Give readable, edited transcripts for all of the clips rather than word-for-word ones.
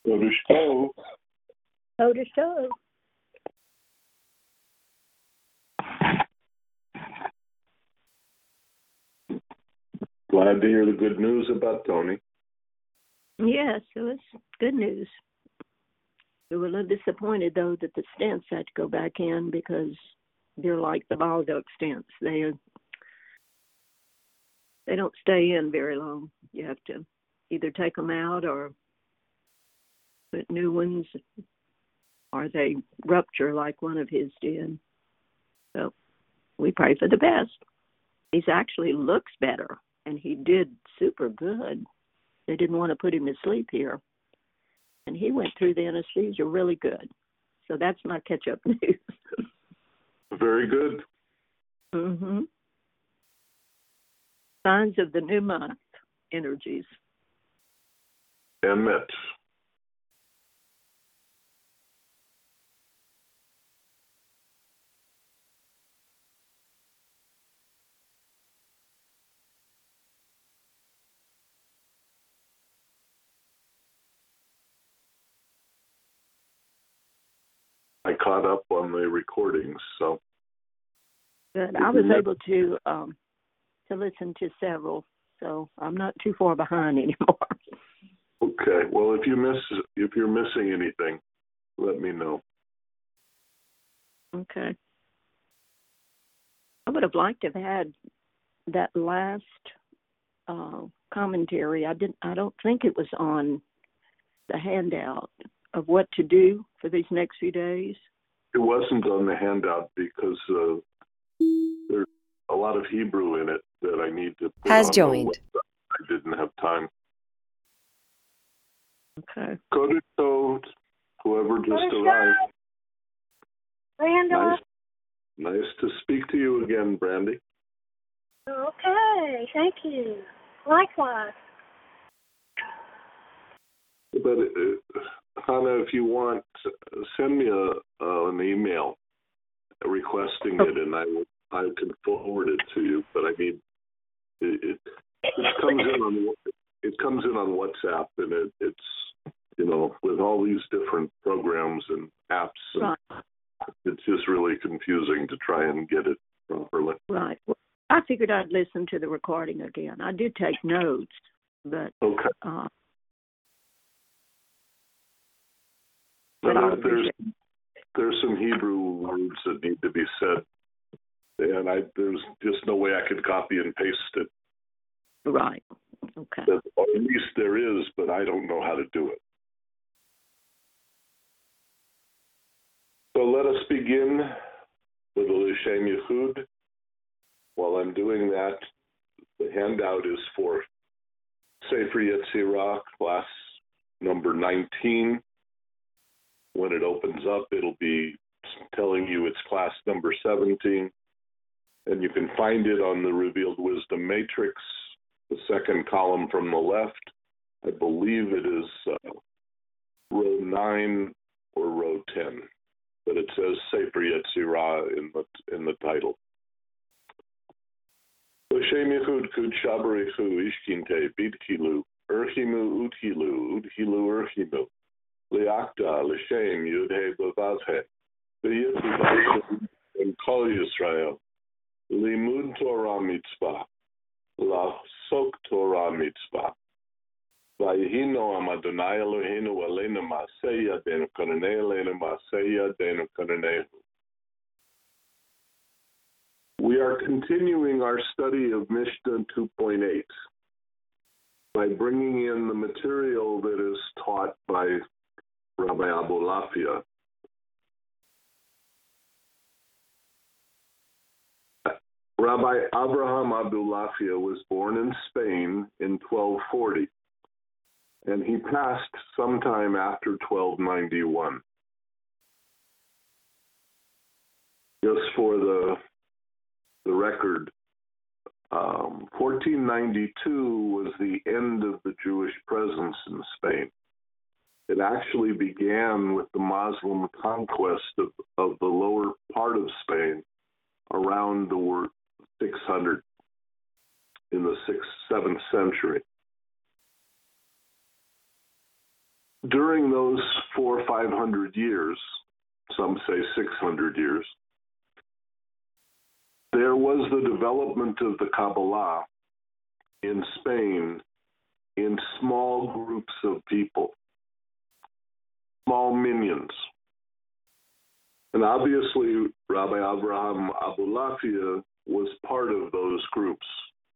Kodesh Tov. Kodesh Tov. Glad to hear the good news about Tony. Yes, it was good news. We were a little disappointed, though, that the stents had to go back in because they're like the bile duct stents. They don't stay in very long. You have to either take them out or put new ones, or they rupture like one of his did. So we pray for the best. He actually looks better, and he did super good. They didn't want to put him to sleep here, and he went through the anesthesia really good. So that's my catch-up news. Very good. Mm-hmm. Signs of the new month energies. Emet. I caught up on the recordings, so. Good. I was able to listen to several, so I'm not too far behind anymore. Okay. Well, if you're missing anything, let me know. Okay. I would have liked to have had that last commentary. I don't think it was on the handout of what to do for these next few days. It wasn't on the handout because there's a lot of Hebrew in it that I need to put Has on joined. The website. I didn't have time. Okay. Kodesh Tov, whoever just Kodesh arrived. Randall. Nice to speak to you again, Brandy. Okay, thank you. Likewise. But Hannah, if you want, send me an email requesting it, and I can forward it to you. But I mean, it comes in on WhatsApp, and it's with all these different programs and apps, and it's just really confusing to try and get it properly. Right. Well, I figured I'd listen to the recording again. I did take notes, but okay. There's some Hebrew words that need to be said, and there's just no way I could copy and paste it. Right. Okay. Or at least there is, but I don't know how to do it. So let us begin with the L'Shem Yichud. While I'm doing that, the handout is for Sefer Yetzirah, class number 19. When it opens up, it'll be telling you it's class number 17. And you can find it on the Revealed Wisdom Matrix, the second column from the left. I believe it is row 9 or row 10. But it says Sefer Yetzirah in the title. L'Shem Yichud Kudsha B'Richu Ishkinte Bidkilu Urchimu Udhilu Urchimu Liakta L'Shem Yudhe B'Vavhe V'Yitzvah and Kol Yisrael Limud Torah Mitzvah La'asok Torah Mitzvah Vayihino Am Adonai Eloheinu Aleinu Ma'aseh Yadeinu Konanei Aleinu Ma'aseh Yadeinu Konanehu. We are continuing our study of Mishnah 2.8 by bringing in the material that is taught by Rabbi Abulafia. Rabbi Abraham Abulafia was born in Spain in 1240, and he passed sometime after 1291. Just for the record, 1492 was the end of the Jewish presence in Spain. It actually began with the Muslim conquest of the lower part of Spain around the word 600 in the 7th century. during those 400 or 500 years, some say 600 years, there was the development of the Kabbalah in Spain in small groups of people, small minions. And obviously, Rabbi Avraham Abulafia was part of those groups.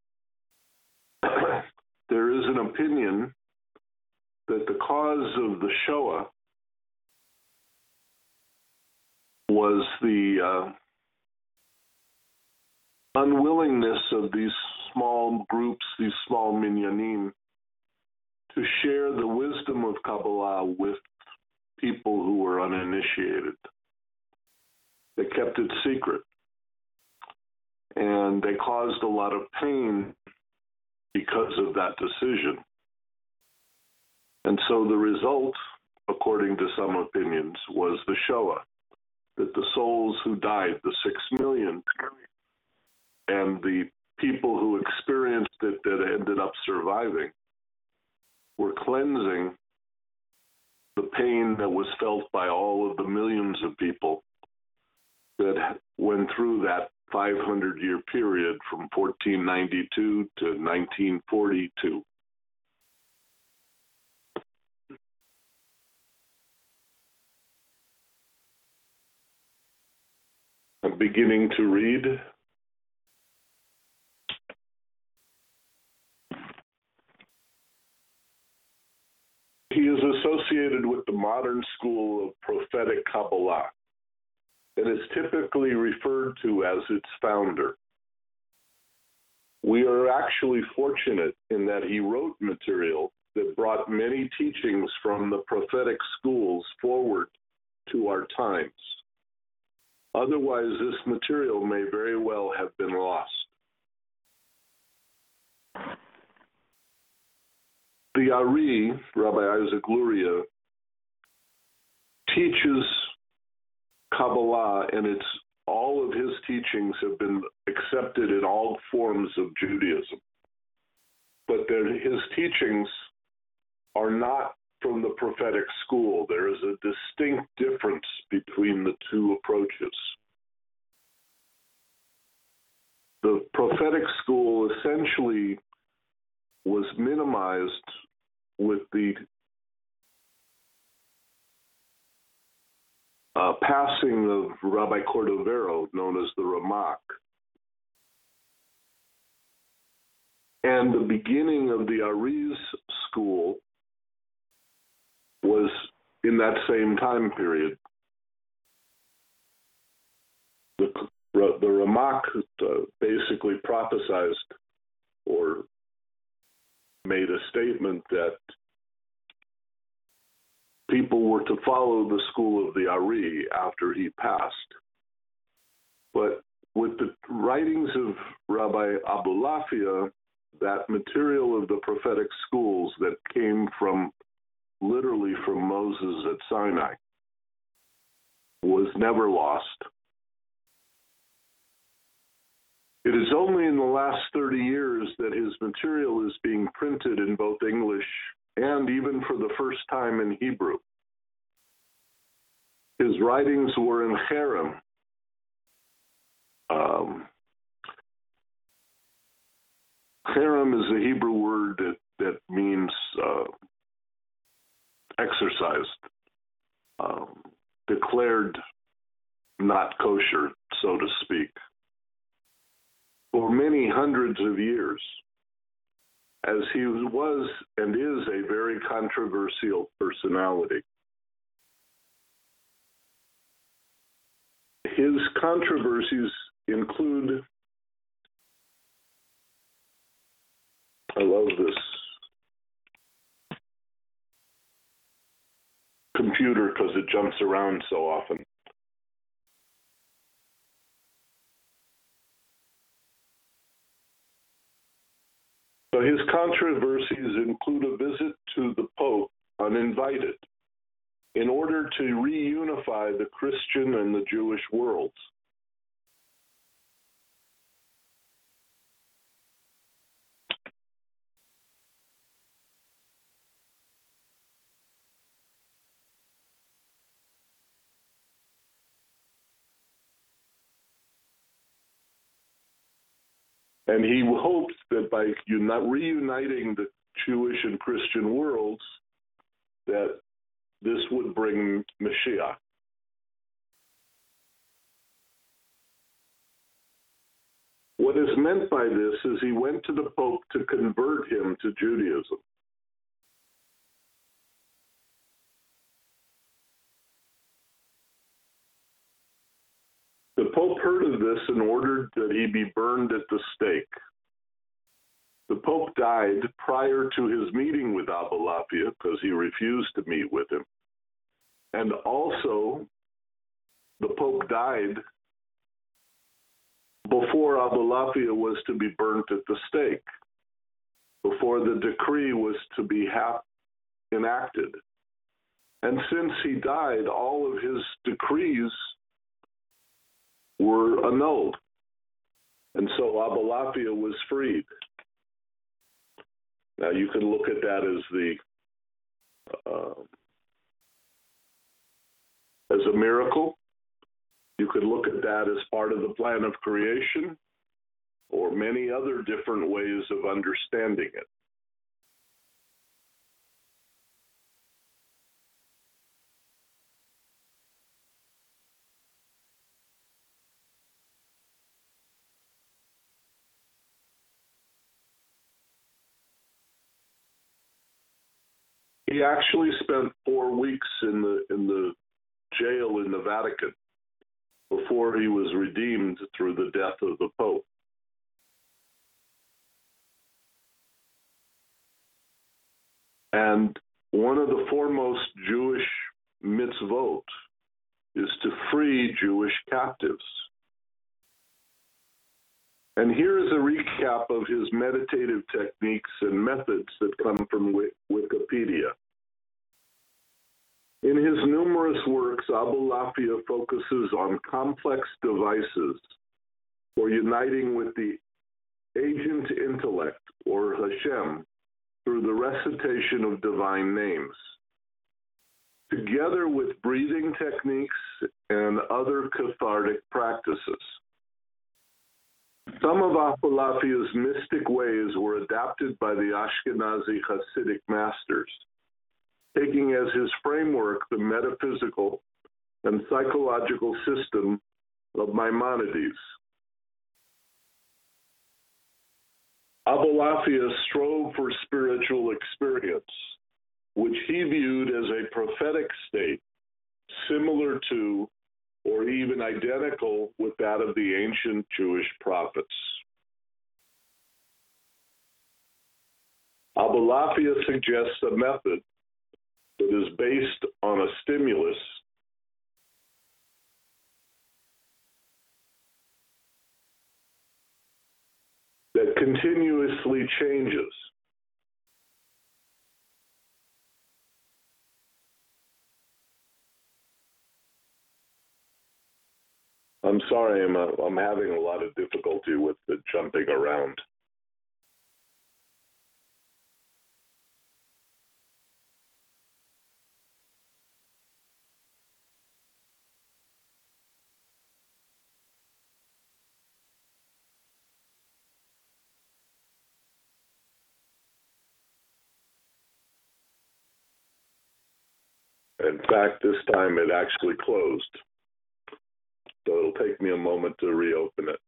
There is an opinion that the cause of the Shoah was the unwillingness of these small groups, these small minyanim, to share the wisdom of Kabbalah with people who were uninitiated. They kept it secret, and they caused a lot of pain because of that decision. And so the result, according to some opinions, was the Shoah, that the souls who died, the 6 million, and the people who experienced it that ended up surviving, were cleansing the pain that was felt by all of the millions of people that went through that 500-year period from 1492 to 1942. I'm beginning to read. He is associated with the modern school of prophetic Kabbalah and is typically referred to as its founder. We are actually fortunate in that he wrote material that brought many teachings from the prophetic schools forward to our times. Otherwise, this material may very well have been lost. The Ari, Rabbi Isaac Luria, teaches Kabbalah, and all of his teachings have been accepted in all forms of Judaism. But his teachings are not from the prophetic school. There is a distinct difference between the two approaches. The prophetic school essentially was minimized with the passing of Rabbi Cordovero, known as the Ramak. And the beginning of the Ari's school was in that same time period. The Ramak basically prophesized or made a statement that people were to follow the school of the Ari after he passed. But with the writings of Rabbi Abulafia, that material of the prophetic schools that came literally from Moses at Sinai was never lost. It is only in the last 30 years that his material is being printed in both English and even for the first time in Hebrew. His writings were in Cherem. Cherem is a Hebrew word that means exercised, declared not kosher, so to speak, for many hundreds of years, as he was and is a very controversial personality. His controversies include, I love this computer because it jumps around so often. So his controversies include a visit to the Pope uninvited in order to reunify the Christian and the Jewish worlds. And he hoped that by reuniting the Jewish and Christian worlds, that this would bring Mashiach. What is meant by this is he went to the Pope to convert him to Judaism. The Pope heard of this and ordered that he be burned at the stake. The Pope died prior to his meeting with Abulafia because he refused to meet with him. And also, the Pope died before Abulafia was to be burnt at the stake, before the decree was to be enacted. And since he died, all of his decrees were annulled. And so Abulafia was freed. Now you can look at that as a miracle. You could look at that as part of the plan of creation, or many other different ways of understanding it. He actually spent 4 weeks in the jail in the Vatican before he was redeemed through the death of the Pope. And one of the foremost Jewish mitzvot is to free Jewish captives. And here is a recap of his meditative techniques and methods that come from Wikipedia. In his numerous works, Abulafia focuses on complex devices for uniting with the agent intellect, or Hashem, through the recitation of divine names. Together with breathing techniques and other cathartic practices. Some of Abulafia's mystic ways were adapted by the Ashkenazi Hasidic masters, taking as his framework the metaphysical and psychological system of Maimonides. Abulafia strove for spiritual experience, which he viewed as a prophetic state, similar to or even identical with that of the ancient Jewish prophets. Abulafia suggests a method that is based on a stimulus that continuously changes. I'm sorry, I'm having a lot of difficulty with the jumping around. In fact, this time it actually closed. So it'll take me a moment to reopen it.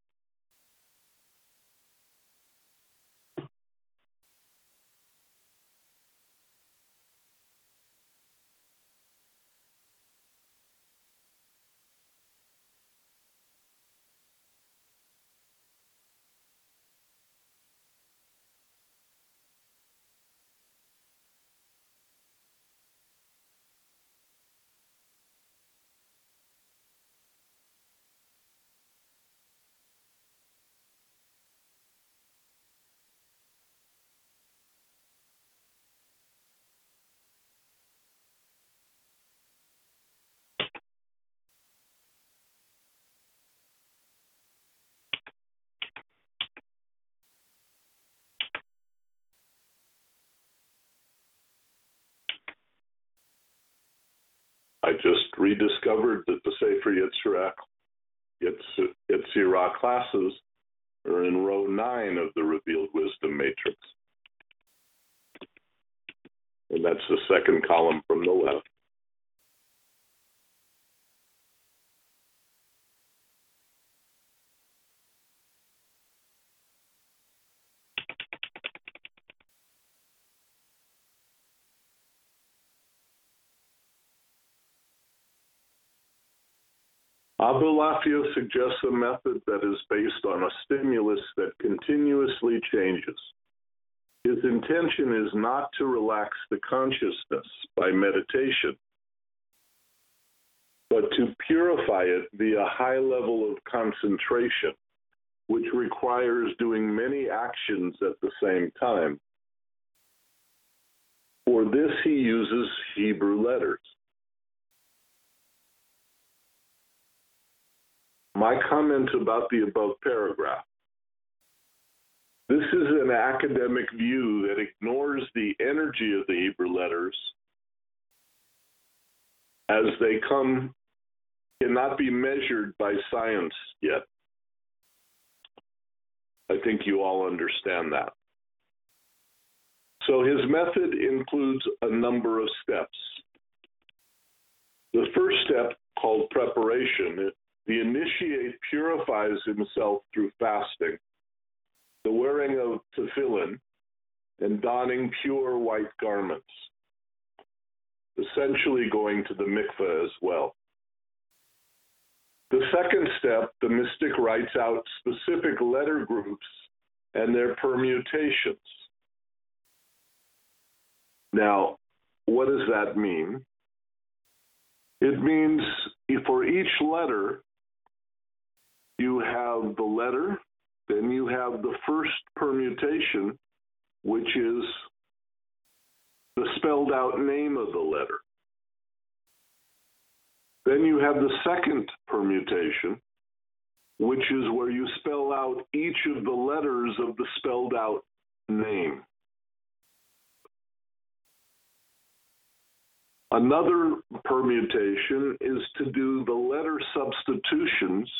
I just rediscovered that the Sefer Yetzirah classes or in row 9 of the Revealed Wisdom Matrix. And that's the second column from the left. Abulafia suggests a method that is based on a stimulus that continuously changes. His intention is not to relax the consciousness by meditation, but to purify it via a high level of concentration, which requires doing many actions at the same time. For this, he uses Hebrew letters. My comment about the above paragraph. This is an academic view that ignores the energy of the Hebrew letters as they cannot be measured by science yet. I think you all understand that. So his method includes a number of steps. The first step, called preparation, the initiate purifies himself through fasting, the wearing of tefillin, and donning pure white garments, essentially going to the mikveh as well. The second step, the mystic writes out specific letter groups and their permutations. Now, what does that mean? It means for each letter, you have the letter, then you have the first permutation, which is the spelled out name of the letter. Then you have the second permutation, which is where you spell out each of the letters of the spelled out name. Another permutation is to do the letter substitutions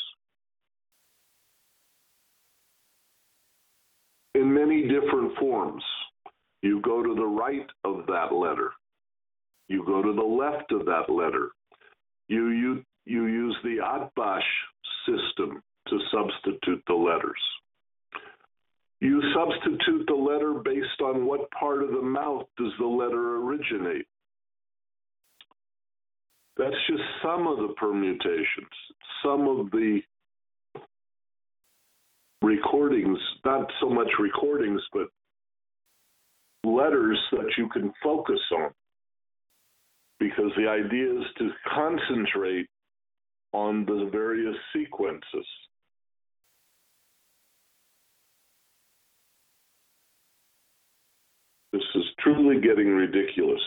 in many different forms. You go to the right of that letter. You go to the left of that letter. You use the Atbash system to substitute the letters. You substitute the letter based on what part of the mouth does the letter originate. That's just some of the permutations, some of the recordings, not so much recordings, but letters that you can focus on. Because the idea is to concentrate on the various sequences. This is truly getting ridiculous.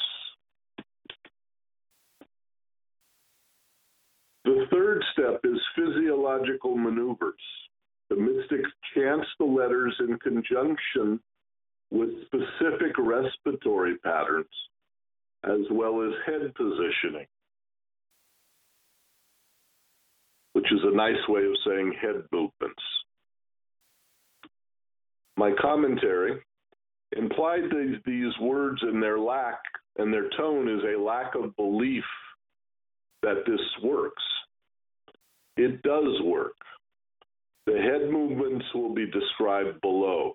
The third step is physiological maneuvers. The mystic chants the letters in conjunction with specific respiratory patterns, as well as head positioning, which is a nice way of saying head movements. My commentary implied these words and their lack and their tone is a lack of belief that this works. It does work. The head movements will be described below.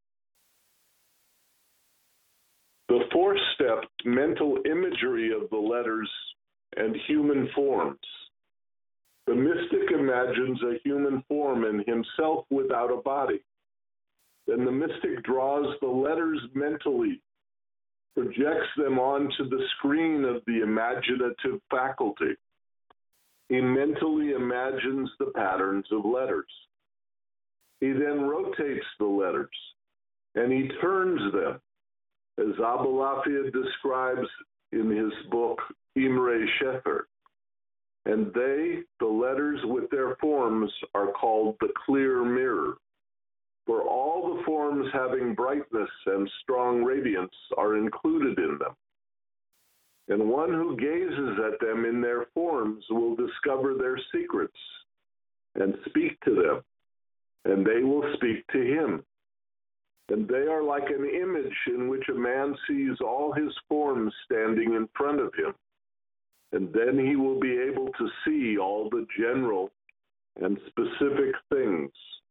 The fourth step, mental imagery of the letters and human forms. The mystic imagines a human form and himself without a body. Then the mystic draws the letters mentally, projects them onto the screen of the imaginative faculty. He mentally imagines the patterns of letters. He then rotates the letters, and he turns them, as Abulafia describes in his book, Imre Shefer. And they, the letters with their forms, are called the clear mirror. For all the forms having brightness and strong radiance are included in them. And one who gazes at them in their forms will discover their secrets and speak to them. and they will speak to him. And they are like an image in which a man sees all his forms standing in front of him. And then he will be able to see all the general and specific things.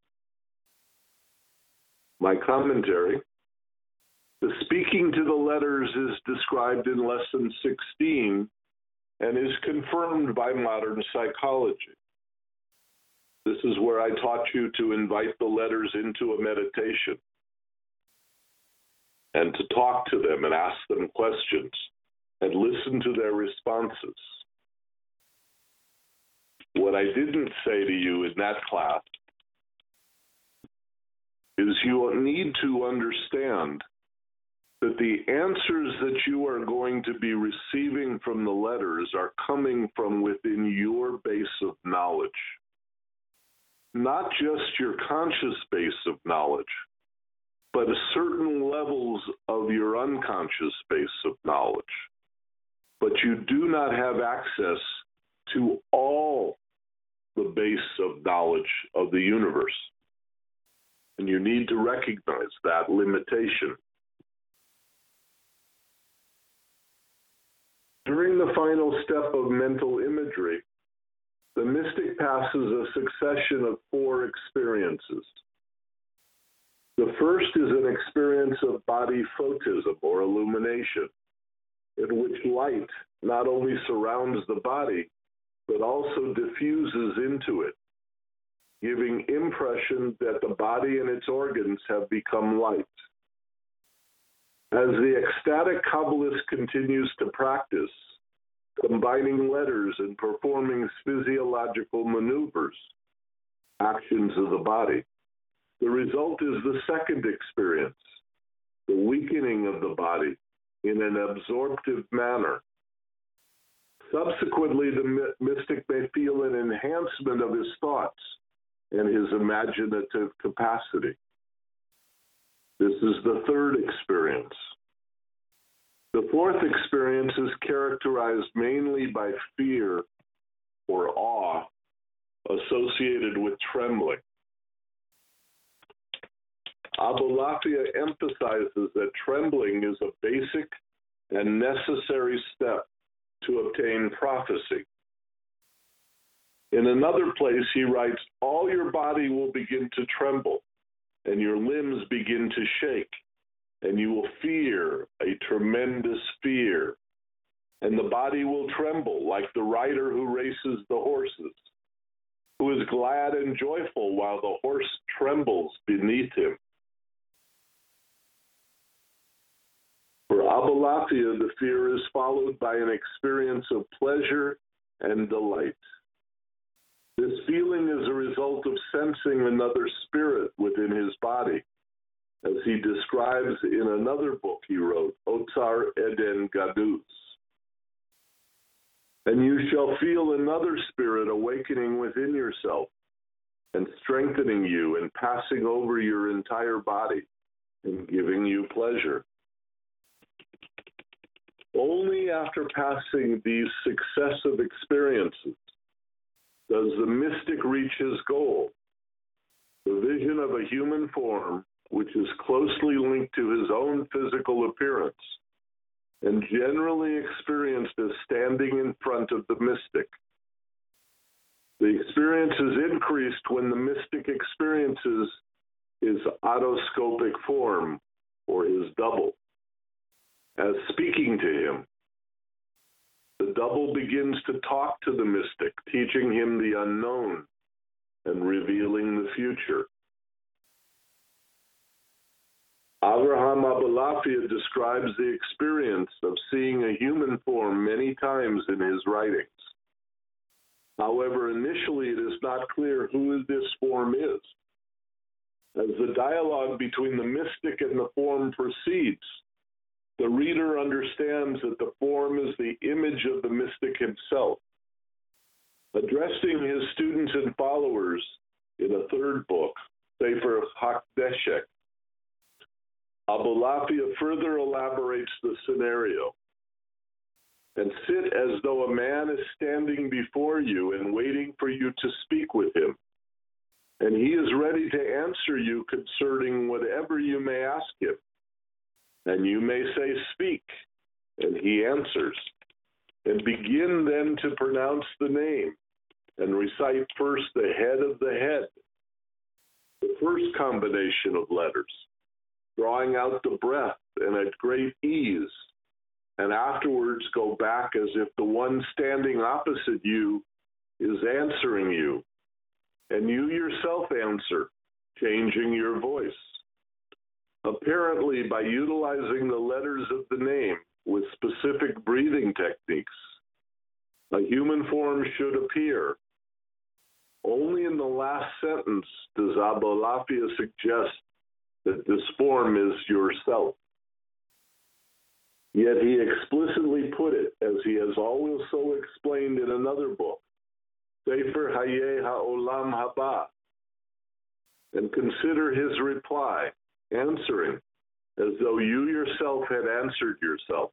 My commentary. The speaking to the letters is described in lesson 16 and is confirmed by modern psychology. This is where I taught you to invite the letters into a meditation and to talk to them and ask them questions and listen to their responses. What I didn't say to you in that class is you need to understand that the answers that you are going to be receiving from the letters are coming from within your base of knowledge. Not just your conscious base of knowledge, but certain levels of your unconscious base of knowledge. But you do not have access to all the base of knowledge of the universe. And you need to recognize that limitation. During the final step of mental imagery, the mystic passes a succession of 4 experiences. The first is an experience of body photism or illumination, in which light not only surrounds the body, but also diffuses into it, giving impression that the body and its organs have become light. As the ecstatic Kabbalist continues to practice, combining letters and performing physiological maneuvers, actions of the body, the result is the second experience, the weakening of the body in an absorptive manner. Subsequently, the mystic may feel an enhancement of his thoughts and his imaginative capacity. This is the third experience. The fourth experience is characterized mainly by fear or awe associated with trembling. Abulafia emphasizes that trembling is a basic and necessary step to obtain prophecy. In another place, he writes, all your body will begin to tremble, and your limbs begin to shake, and you will fear a tremendous fear. And the body will tremble like the rider who races the horses, who is glad and joyful while the horse trembles beneath him. For Abulafia, the fear is followed by an experience of pleasure and delight. This feeling is a result of sensing another spirit within his body, as he describes in another book he wrote, Otzar Eden Gaduz. And you shall feel another spirit awakening within yourself and strengthening you and passing over your entire body and giving you pleasure. Only after passing these successive experiences does the mystic reach his goal, the vision of a human form which is closely linked to his own physical appearance and generally experienced as standing in front of the mystic. The experience is increased when the mystic experiences his autoscopic form, or his double, as speaking to him. The double begins to talk to the mystic, teaching him the unknown and revealing the future. Avraham Abulafia describes the experience of seeing a human form many times in his writings. However, initially it is not clear who this form is. As the dialogue between the mystic and the form proceeds, the reader understands that the form is the image of the mystic himself. Addressing his students and followers in a third book, Sefer Hakdeshek, Abulafia further elaborates the scenario. And sit as though a man is standing before you and waiting for you to speak with him. and he is ready to answer you concerning whatever you may ask him. And you may say, "Speak," and he answers. And begin then to pronounce the name, and recite first the head of the head, the first combination of letters, drawing out the breath and at great ease, and afterwards go back as if the one standing opposite you is answering you, and you yourself answer, changing your voice, apparently by utilizing the letters of the name with specific breathing techniques. A human form should appear. Only in the last sentence does Abulafia suggest that this form is yourself. Yet he explicitly put it, as he has also explained in another book, Sefer Hayeh HaOlam Haba, and consider his reply, answering as though you yourself had answered yourself.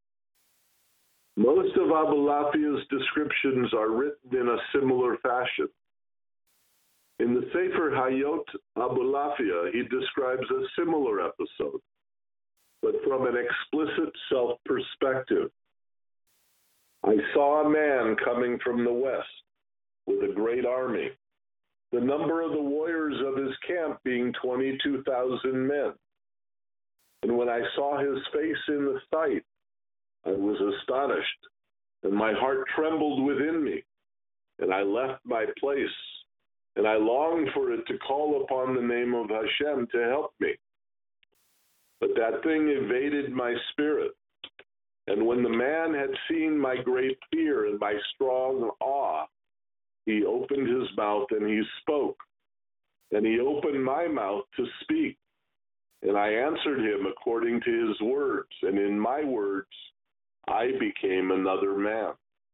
Most of Abulafia's descriptions are written in a similar fashion. In the Sefer Hayot Abulafia, he describes a similar episode, but from an explicit self-perspective. I saw a man coming from the west with a great army, the number of the warriors of his camp being 22,000 men. And when I saw his face in the sight, I was astonished, and my heart trembled within me, and I left my place, and I longed for it to call upon the name of Hashem to help me. But that thing evaded my spirit, and when the man had seen my great fear and my strong awe, he opened his mouth and he spoke, and he opened my mouth to speak, and I answered him according to his words, and in my words I became another man.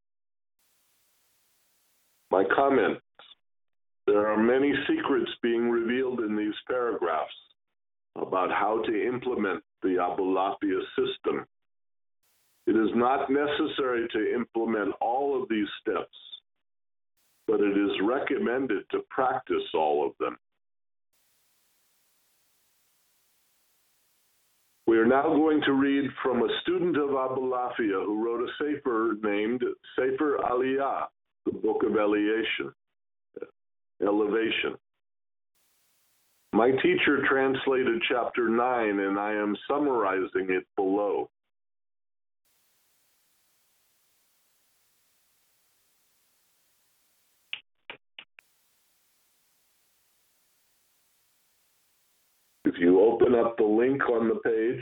My comment: there are many secrets being revealed in these paragraphs about how to implement the Abulafia system. It is not necessary to implement all of these steps, but it is recommended to practice all of them. We are now going to read from a student of Abulafia who wrote a sefer named Sefer Aliyah, the Book of Elevation. My teacher translated chapter 9, and I am summarizing it below. If you open up the link on the page,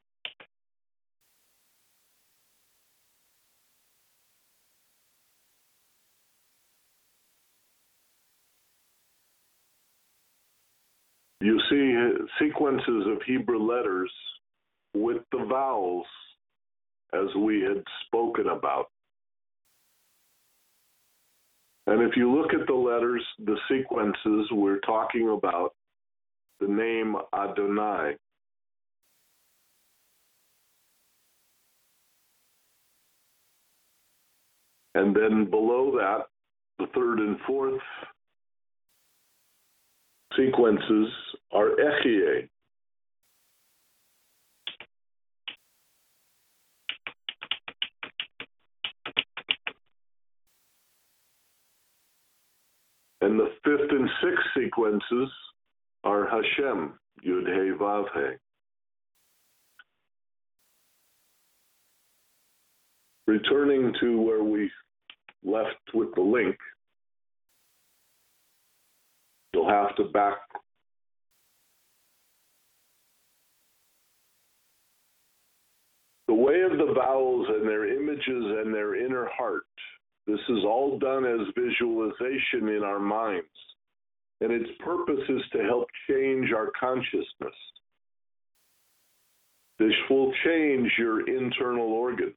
you see sequences of Hebrew letters with the vowels as we had spoken about. And if you look at the letters, the sequences, we're talking about the name Adonai. And then below that, the third and fourth sequences are Echie. And the fifth and sixth sequences are Hashem, Yud He Vav He. Returning to where we left with the link, you'll have to back. The way of the vowels and their images and their inner heart, this is all done as visualization in our minds, and its purpose is to help change our consciousness. This will change your internal organs.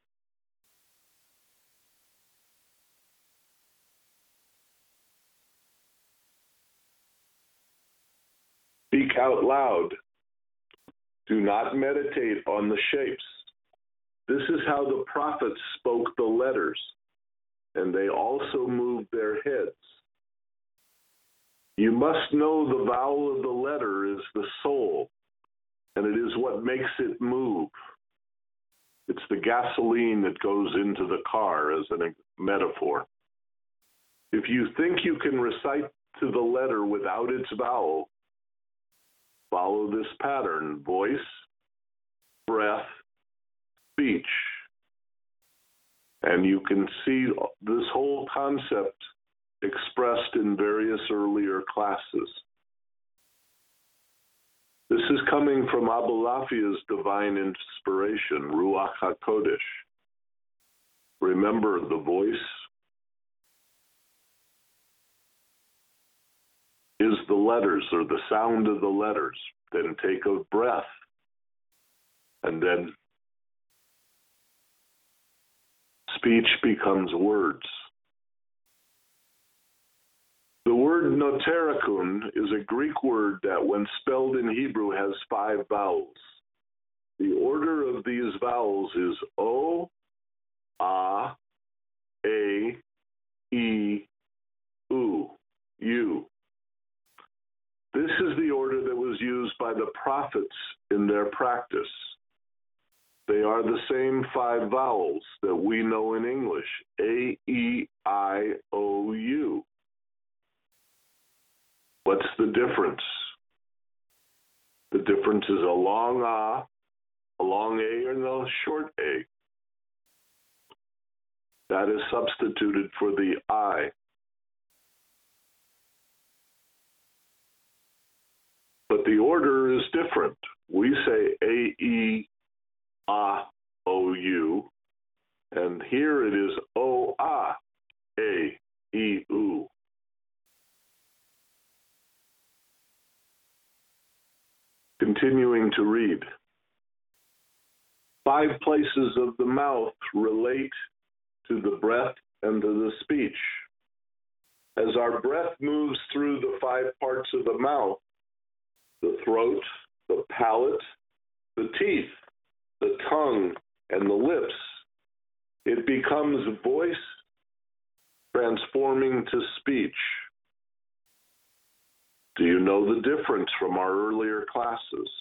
Speak out loud. Do not meditate on the shapes. This is how the prophets spoke the letters, and they also moved their heads. You must know the vowel of the letter is the soul, and it is what makes it move. It's the gasoline that goes into the car, as a metaphor. If you think you can recite to the letter without its vowel, follow this pattern: voice, breath, speech. And you can see this whole concept expressed in various earlier classes. This is coming from Abulafia's divine inspiration, Ruach HaKodesh. Remember, the voice is the letters, or the sound of the letters. Then take a breath, and then speech becomes words. The word noterakun is a Greek word that, when spelled in Hebrew, has 5 vowels. The order of these vowels is O, A, E, U, U. This is the order that was used by the prophets in their practice. They are the same 5 vowels that we know in English: A, E, I, O, U. What's the difference? The difference is a long A, a long A, and a short A. That is substituted for the I. But the order is different. We say A, E, A, O, U, and here it is O, A, E, U. Continuing to read. 5 places of the mouth relate to the breath and to the speech. As our breath moves through the 5 parts of the mouth, the throat, the palate, the teeth, the tongue, and the lips, it becomes voice, transforming to speech. Do you know the difference from our earlier classes?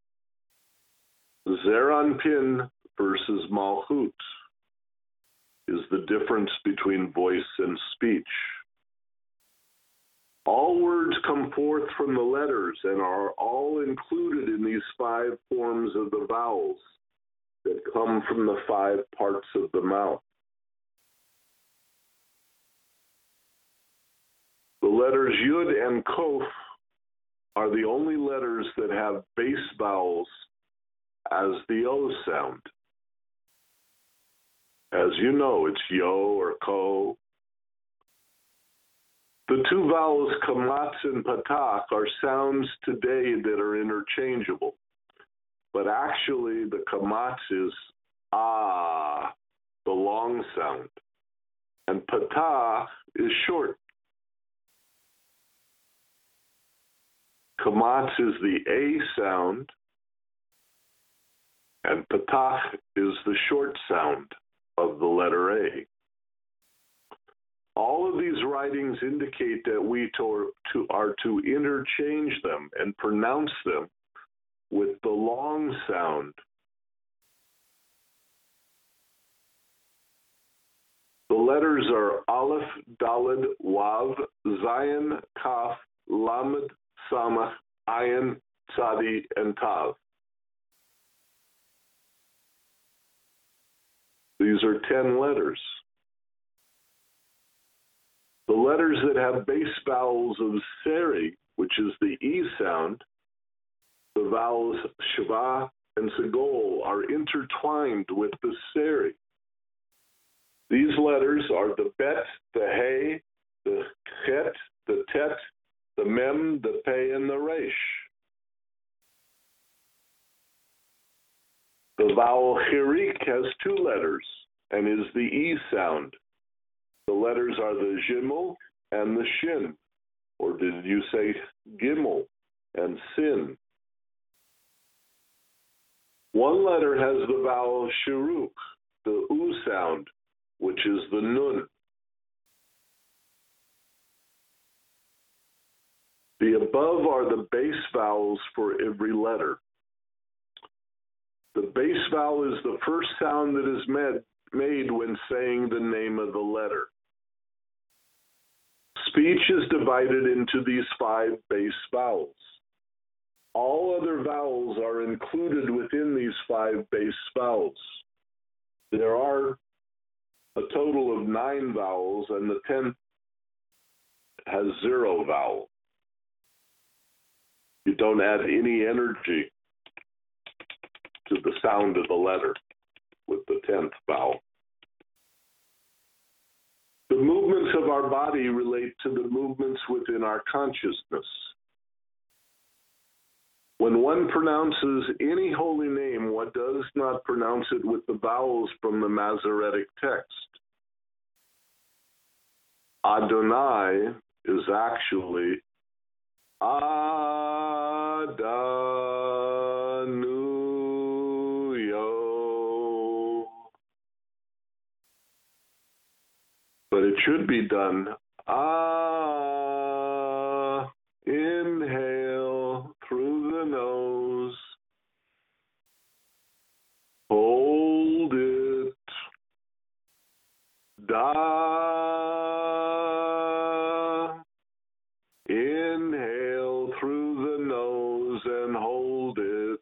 Zeranpin versus Malchut is the difference between voice and speech. All words come forth from the letters and are all included in these 5 forms of the vowels that come from the 5 parts of the mouth. The letters Yud and Kof are the only letters that have base vowels as the O sound. As you know, it's Yo or Ko. The 2 vowels Kamatz and Patach are sounds today that are interchangeable. But actually, the Kamatz is Ah, the long sound, and Patach is short. Kamatz is the A sound, and Patach is the short sound of the letter A. All of these writings indicate that we are to interchange them and pronounce them with the long sound. The letters are Aleph, Daled, Wav, Zayin, Kaf, Lamed, Samach, Ayin, Tzadi, and Tav. These are 10 letters. The letters that have base vowels of Seri, which is the E sound, the vowels Shva and Segol, are intertwined with the Seri. These letters are the Bet, the He, the Chet, the Tet, the Mem, the Pei, and the Resh. The vowel Chirik has 2 letters and is the E sound. The letters are the Gimel and the Shin, or did you say Gimel and Sin? One letter has the vowel Shiruk, the U sound, which is the Nun. The above are the base vowels for every letter. The base vowel is the first sound that is made when saying the name of the letter. Speech is divided into these 5 base vowels. All other vowels are included within these 5 base vowels. There are a total of 9 vowels, and the 10th has 0 vowel. You don't add any energy to the sound of the letter with the 10th vowel. The movements of our body relate to the movements within our consciousness. When one pronounces any holy name, one does not pronounce it with the vowels from the Masoretic text. Adonai is actually Adanuyo. But it should be done inhale through the nose, hold it, inhale through the nose and hold it.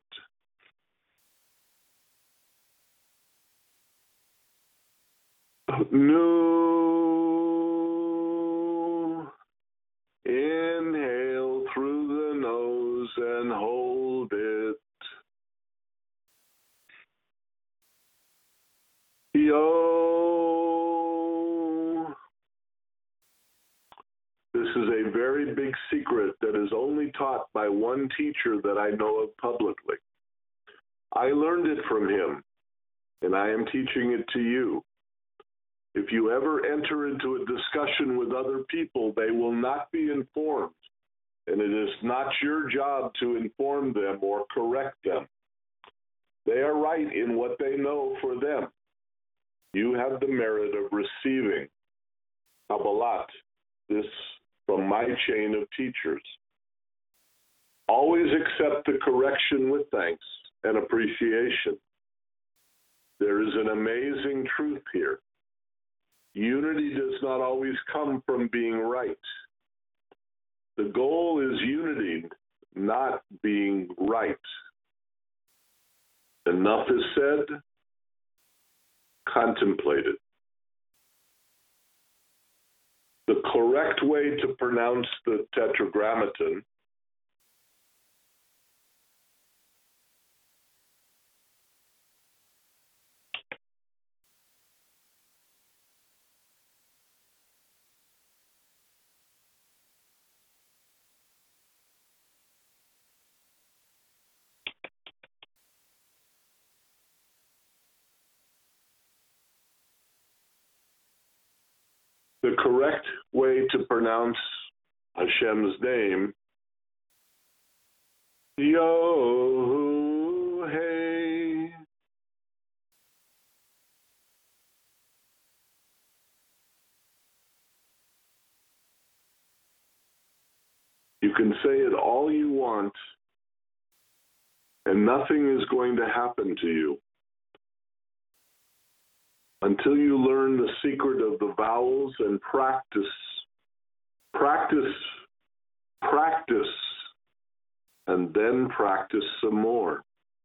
Inhale through the nose and hold it. Yo. This is a very big secret that is only taught by one teacher that I know of publicly. I learned it from him, and I am teaching it to you. If you ever enter into a discussion with other people, they will not be informed, and it is not your job to inform them or correct them. They are right in what they know for them. You have the merit of receiving Kabbalat, this from my chain of teachers. Always accept the correction with thanks and appreciation. There is an amazing truth here. Unity does not always come from being right. The goal is unity, not being right. Enough is said, contemplate it. The correct way to pronounce the Tetragrammaton Hashem's name, Yohei. You can say it all you want, and nothing is going to happen to you until you learn the secret of the vowels and practice, and then practice some more.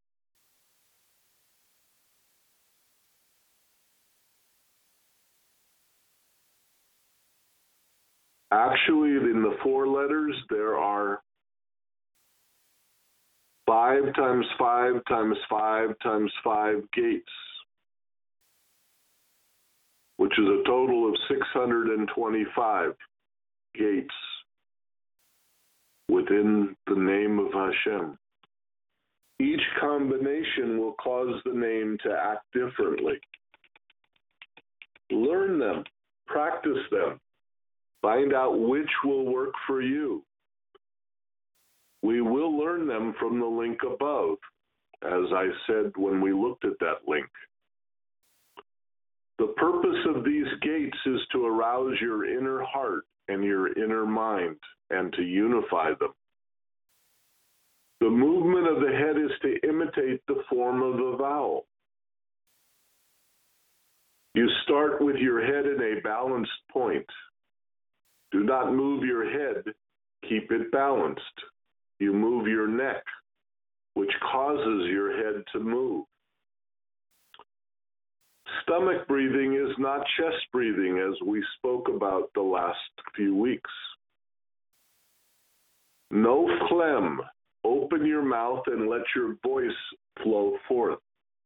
Actually, in the 4 letters, there are 5 times 5 times 5 times 5 gates, which is a total of 625 gates within the name of Hashem. Each combination will cause the name to act differently. Learn them, practice them, find out which will work for you. We will learn them from the link above, as I said when we looked at that link. The purpose of these gates is to arouse your inner heart and your inner mind and to unify them. The movement of the head is to imitate the form of the vowel. You start with your head in a balanced point. Do not move your head, keep it balanced. You move your neck, which causes your head to move. Stomach breathing is not chest breathing, as we spoke about the last few weeks. No phlegm. Open your mouth and let your voice flow forth.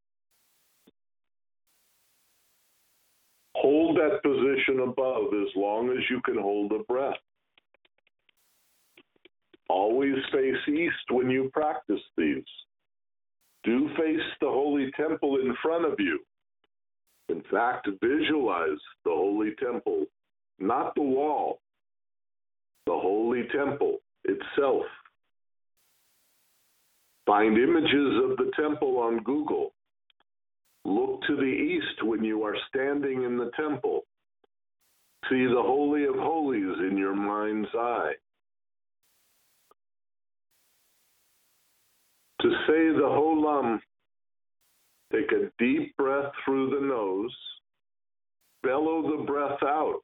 Hold that position above as long as you can hold a breath. Always face east when you practice these. Do face the holy temple in front of you. In fact, visualize the holy temple, not the wall, the holy temple itself. Find images of the temple on Google. Look to the east when you are standing in the temple. See the Holy of Holies in your mind's eye. To say the Holam, take a deep breath through the nose, bellow the breath out.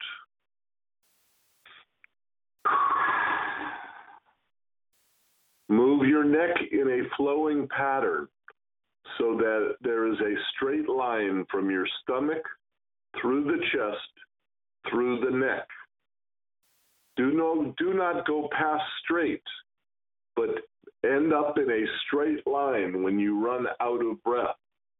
Move your neck in a flowing pattern so that there is a straight line from your stomach, through the chest, through the neck. Do not go past straight, but end up in a straight line when you run out of breath.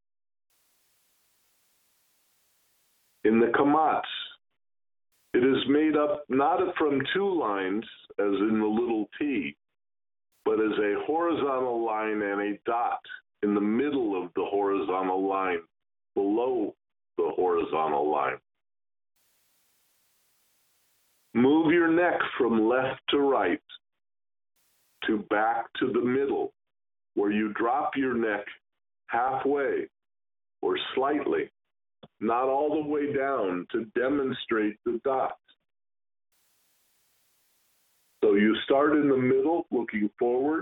In the Kamats, it is made up not from two lines, as in the little T, but as a horizontal line and a dot in the middle of the horizontal line, below the horizontal line. Move your neck from left to right, to back to the middle, where you drop your neck halfway or slightly, not all the way down, to demonstrate the dot. So you start in the middle, looking forward.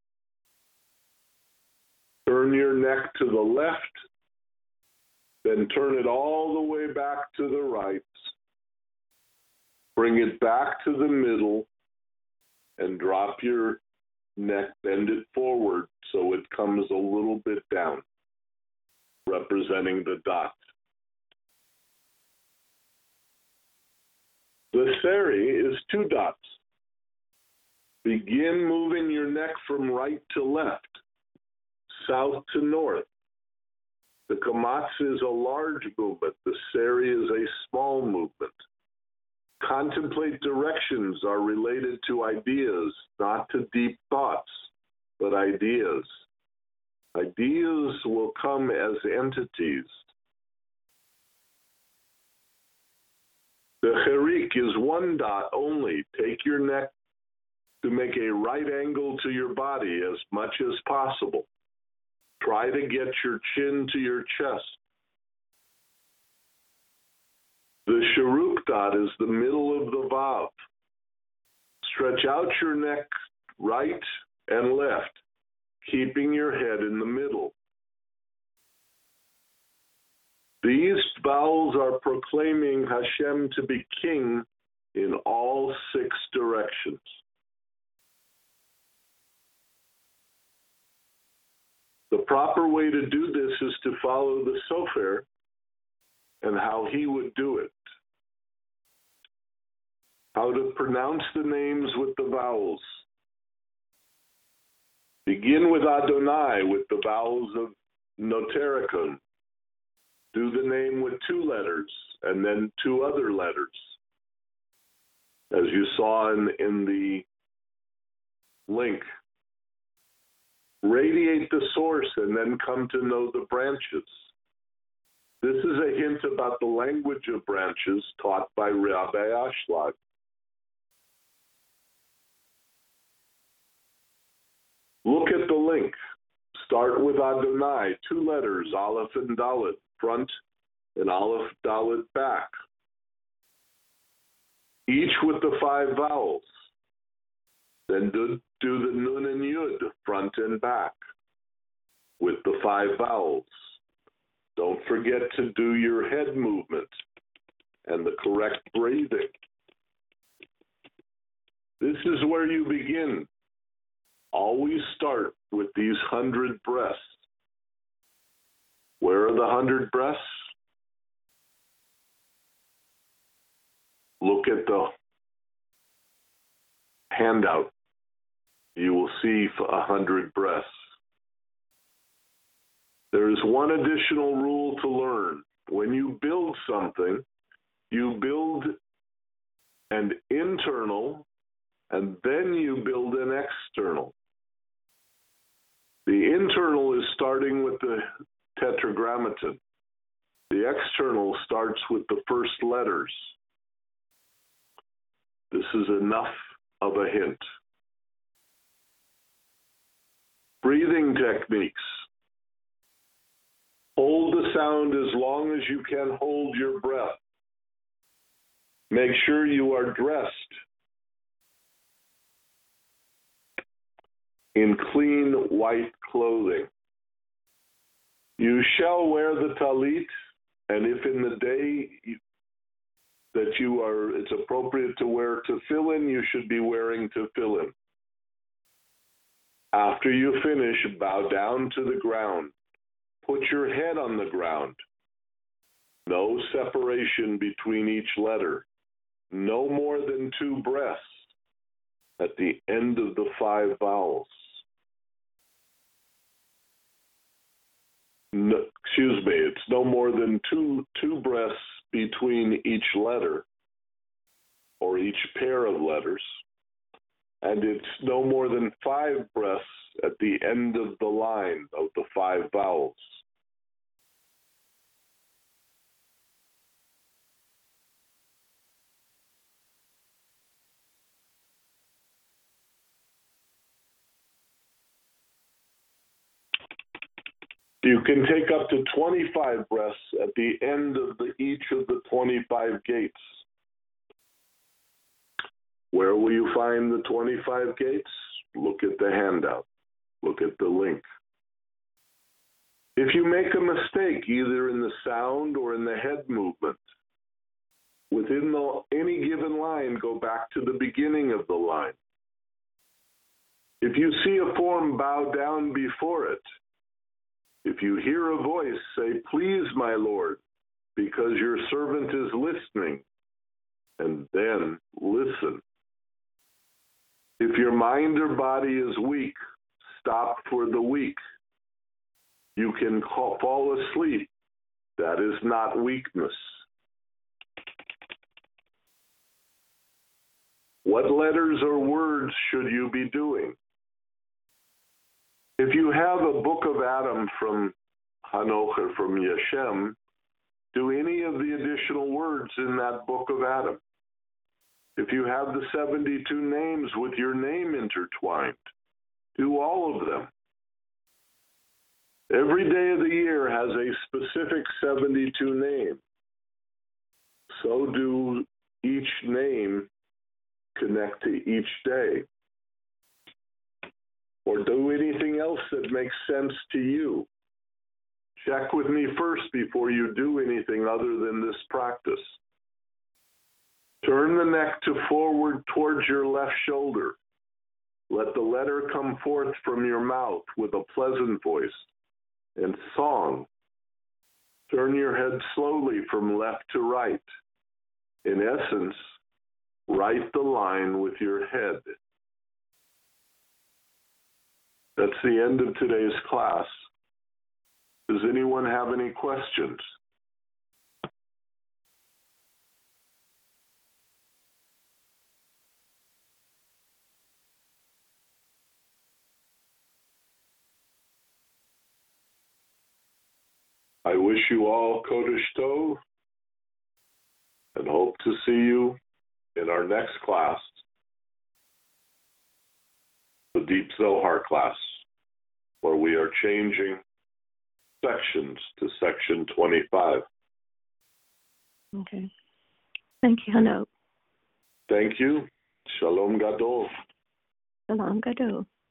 Turn your neck to the left, then turn it all the way back to the right. Bring it back to the middle and drop your neck, bend it forward so it comes a little bit down, representing the dot. The seri is two dots. Begin moving your neck from right to left, south to north. The Kamats is a large movement. The seri is a small movement. Contemplate directions are related to ideas, not to deep thoughts, but ideas. Ideas will come as entities. The Cherik is one dot only. Take your neck to make a right angle to your body as much as possible. Try to get your chin to your chest. The Sharuk dot is the middle of the Vav. Stretch out your neck right and left, keeping your head in the middle. These vowels are proclaiming Hashem to be king in all 6 directions. The proper way to do this is to follow the Sofer and how he would do it. How to pronounce the names with the vowels. Begin with Adonai with the vowels of Notericon. Do the name with 2 letters and then 2 other letters. As you saw in the link. Radiate the source and then come to know the branches. This is a hint about the language of branches taught by Rabbi Ashlag. Look at the link. Start with Adonai, 2 letters, Aleph and Dalet, front, and Aleph, Dalet, back. each with the 5 vowels. Then do the nun and yud, front and back, with the 5 vowels. Don't forget to do your head movement and the correct breathing. This is where you begin. Always start with these 100 breaths. Where are the 100 breaths? Look at the handout. You will see 100 breaths. There is one additional rule to learn. When you build something, you build an internal and then you build an external. The internal is starting with the tetragrammaton. The external starts with the first letters. This is enough of a hint. Breathing techniques. Hold the sound as long as you can hold your breath. Make sure you are dressed in clean white clothing. You shall wear the talit, and if in the day that it's appropriate to wear tefillin, you should be wearing tefillin. After you finish, bow down to the ground. Put your head on the ground. No separation between each letter. No more than 2 breaths at the end of the 5 vowels. No, it's no more than two breaths between each letter or each pair of letters. And it's no more than 5 breaths at the end of the line of the 5 vowels. You can take up to 25 breaths at the end of each of the 25 gates. Where will you find the 25 gates? Look at the handout. Look at the link. If you make a mistake, either in the sound or in the head movement, within any given line, go back to the beginning of the line. If you see a form, bow down before it. If you hear a voice, say, "Please, my Lord," because your servant is listening, and then listen. If your mind or body is weak, stop for the weak. You can fall asleep. That is not weakness. What letters or words should you be doing? If you have a book of Adam from Hanoch or from Yeshem, do any of the additional words in that book of Adam. If you have the 72 names with your name intertwined, do all of them. Every day of the year has a specific 72 name. So do each name connect to each day. Or do anything else that makes sense to you. Check with me first before you do anything other than this practice. Turn the neck to forward towards your left shoulder. Let the letter come forth from your mouth with a pleasant voice and song. Turn your head slowly from left to right. In essence, write the line with your head. That's the end of today's class. Does anyone have any questions? I wish you all Kodesh Tov and hope to see you in our next class, the Deep Zohar class, where we are changing sections to section 25. Okay. Thank you, Hanoch. Thank you. Shalom Gadol. Shalom Gadol.